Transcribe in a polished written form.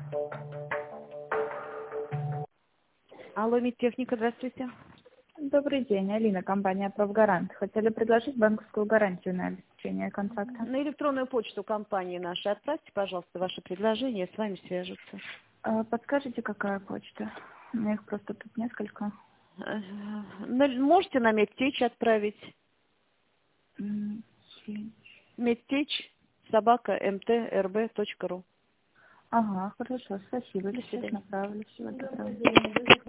Алло, медтехника, здравствуйте. Добрый день, Алина, компания «Профгарант». Хотели предложить банковскую гарантию на обеспечение контракта. На электронную почту компании нашей отправьте, пожалуйста, ваше предложение, с вами свяжутся. Подскажите, какая почта? У меня их просто тут несколько. Можете на медтеч отправить. М, Медтеч @mtrb.ru. Ага, хорошо, спасибо. До Сейчас свидания. направлю. Всего доброго.